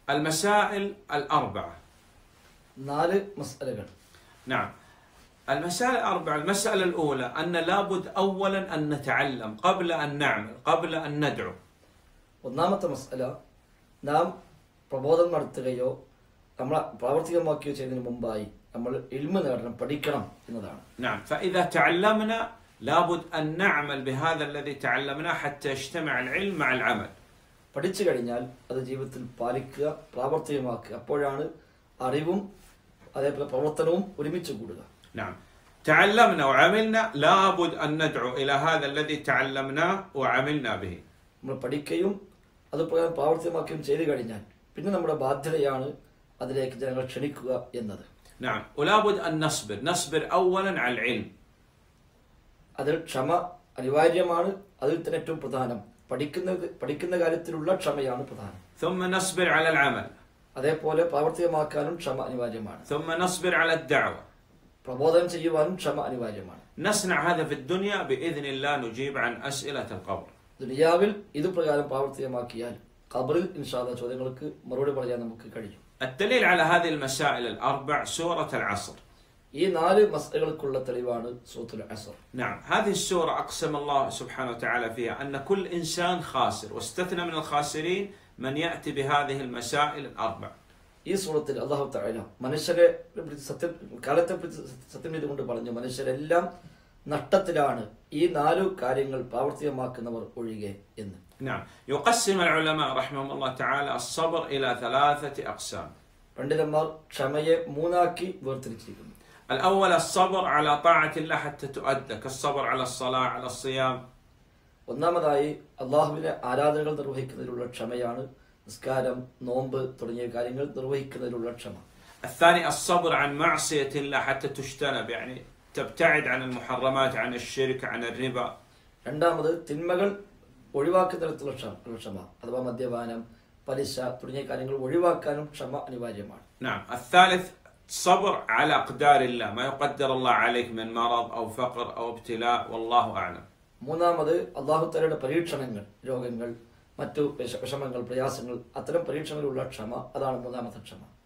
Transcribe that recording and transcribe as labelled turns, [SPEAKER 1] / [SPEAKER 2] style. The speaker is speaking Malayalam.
[SPEAKER 1] المسائل الأربعة.
[SPEAKER 2] 4 مسألة.
[SPEAKER 1] نعم. المسائل الأربعة. المسألة الأولى أن لابد أولا أن نتعلم قبل أن نعمل قبل أن ندعو.
[SPEAKER 2] ഒന്നാമത്തെ മസ്അല നാം പ്രബോധനം നടത്തുകയോ നമ്മൾ പ്രാവർത്തികമാക്കുകയോ ചെയ്യുന്നതിന് മുമ്പായി നമ്മൾ ഇൽമ് നേടണം, പഠിക്കണം എന്നതാണ്.
[SPEAKER 1] نعم. فإذا تعلمنا لابد أن نعمل بهذا الذي تعلمناه حتى يجتمع العلم مع العمل.
[SPEAKER 2] പഠിച്ചു കഴിഞ്ഞാൽ അത് ജീവിതത്തിൽ പാലിക്കുക, പ്രാവർത്തികമാക്കുക. അപ്പോഴാണ് അറിവും അതേപോലെ പ്രവർത്തനവും ഒരുമിച്ച് കൂടുക.
[SPEAKER 1] نعم. تعلمنا وعملنا لابد أن ندعو إلى هذا الذي تعلمناه وعملنا به.
[SPEAKER 2] നമ്മൾ പഠിക്കുകയും അതുപോലെ പ്രാവർത്തികമാക്കുകയും ചെയ്തു കഴിഞ്ഞാൽ പിന്നെ നമ്മുടെ ബാധ്യതയാണ് അതിലേക്ക് ജനങ്ങൾ ക്ഷണിക്കുക എന്നത്.
[SPEAKER 1] نعم. ولابد أن نصبر أولا على العلم.
[SPEAKER 2] അതിൽ ക്ഷമ അനിവാര്യമാണ്. അതിൽ തന്നെ ഏറ്റവും പ്രധാനം പഠിക്കുന്ന കാര്യത്തിലുള്ള ക്ഷമയാണ് പ്രധാനം.
[SPEAKER 1] ثم نصبر على العمل.
[SPEAKER 2] അതേപോലെ പ്രാവർത്തികമാക്കാനും ക്ഷമ അനിവാര്യമാണ്.
[SPEAKER 1] ثم نصبر على الدعوة.
[SPEAKER 2] പ്രബോധനം ചെയ്യുവാനും ക്ഷമ അനിവാര്യമാണ്.
[SPEAKER 1] نصنع هذا في الدنيا بإذن الله نجيب عن أسئلة القبر.
[SPEAKER 2] ദുനിയാവിൽ ഇതുപ്രകാരം പ്രാവർത്തികമാക്കിയാൽ ഖബറിൽ ഇൻഷാ അല്ലാഹ് ചോദ്യങ്ങൾക്ക് മറുപടി പറയാൻ നമുക്ക് കഴിയും.
[SPEAKER 1] الدليل على هذه المسائل الأربع سورة العصر.
[SPEAKER 2] ഈ 4 മസ്അലകൾക്കുള്ള തെളിവാണ് സൂറത്തുൽ അസ്ർ.
[SPEAKER 1] نعم. هذه السورة أقسم الله سبحانه وتعالى فيها أن كل إنسان خاسر واستثنى من الخاسرين من يأتي بهذه المسائل الأربع.
[SPEAKER 2] ഈ സൂറത്തിൽ അല്ലാഹു തആല മനുഷ്യരെ കാലത്തെ സത്യം ചെയ്തുകൊണ്ട് പറഞ്ഞു, മനുഷ്യരെല്ലാം നഷ്ടത്തിലാണ് ഈ 4 കാര്യങ്ങൾ പ്രാവർത്തികമാക്കുന്നവർ ഒഴികെ എന്ന്.
[SPEAKER 1] نعم. يقسم العلماء رحمهم الله تعالى الصبر إلى 3 أقسام.
[SPEAKER 2] പണ്ഡിതന്മാർ ക്ഷമയെ 3ആക്കി വേർതിരിച്ചിരിക്കുന്നു.
[SPEAKER 1] الأول الصبر على طاعة الله حتى تؤدى كالصبر على الصلاة على الصيام.
[SPEAKER 2] ഒന്നാമതായി അല്ലാഹുവിന്റെ ആരാധനകൾ നിർവഹിക്കുന്നതിലുള്ള ക്ഷമയാണ് നിസ്കാരം, നോമ്പ് തുടങ്ങിയ കാര്യങ്ങൾ നിർവഹിക്കുന്നതിലുള്ള ക്ഷമ.
[SPEAKER 1] الثاني الصبر عن معصية الله حتى تجتنب يعني تبتعد عن المحرمات عن الشرك عن الربا.
[SPEAKER 2] രണ്ടാമത് തിന്മകൾ ഒഴിവാക്കുന്നിടത്തുള്ള ക്ഷമ അഥവാ മദ്യപാനം, പലിശ തുടങ്ങിയ കാര്യങ്ങൾ ഒഴിവാക്കാനും ക്ഷമ അനിവാര്യമാണ്.
[SPEAKER 1] نعم. الثالث صبر على أقدار الله ما يقدر الله عليك من مرض أو فقر أو ابتلاء والله أعلم.
[SPEAKER 2] മൂന്നാമത് അല്ലാഹു തആലയുടെ പരീക്ഷണങ്ങൾ, രോഗങ്ങൾ, മറ്റു വിഷമങ്ങൾ, പ്രയാസങ്ങൾ, അത്തരം പരീക്ഷണങ്ങളുള്ള ക്ഷമ, അതാണ് മൂന്നാമത്തെ ക്ഷമ.